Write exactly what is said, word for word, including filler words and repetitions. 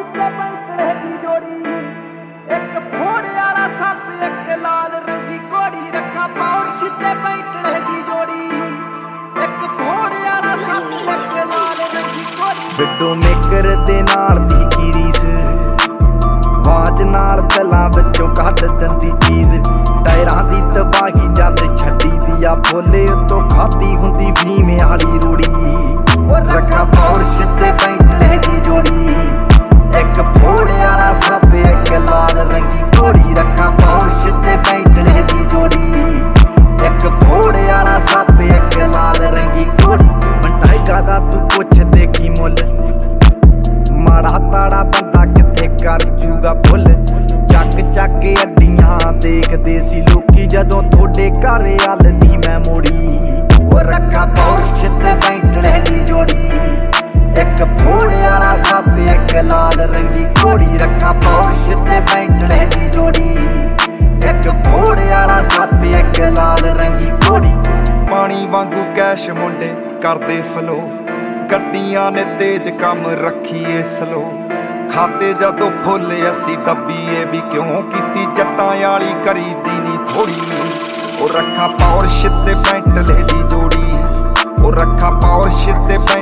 सिद्दे बैंकड़े दी जोड़ी एक फोड़े वाला सप एक लाल रंगी घोड़ी रखा पाउर सिद्दे बैंकड़े दी जोड़ी एक फोड़े वाला सप एक लाल रंगी घोड़ी विडो मेकर दे नाल दी की रीस वाज नाल दलां विचों कढ दंदी चीज़ टायरां दी तबाही जद छड्डी दिया बोले उतों खाती हुंदी भीम वाली रूड़ी रखा पाउर सिद्दे बैंकड़े दी जोड़ी एक फोड़े वाला सप एक लाल रंगी घोड़ी रखा पाउर सिद्दे बैंकड़े दी जोड़ी एक फोड़े वाला सप एक लाल रंगी घोड़ी मंटाई दा तू पुछ देखी मुल माड़ा ताड़ा बंदा किथे कर जूगा फुल चक चक अड्डियां देखदे सी लोकी जदों थोड़े घर अल दी मैं मुड़ी ओ रखा पाउर सिद्दे बैंकड़े दी जोड़ी एक फोड़े वाला सप एक लाल रंगी घोड़ी रखा पाउर सिद्दे बैंकड़े दी जोड़ी एक फोड़े वाला सप एक लाल रंगी घोड़ी पानी वांगू कैश मुंडे करदे फलो गड्डियां ने तेज कम रखीए स्लो खाते जदों फुल असी दब्बीए भी क्यों कीती जट्टां वाली करीदी नी थोड़ी ओ रखा पाउर सिद्दे बैंकड़े दी जोड़ी ओ रखा पाउर सिद्दे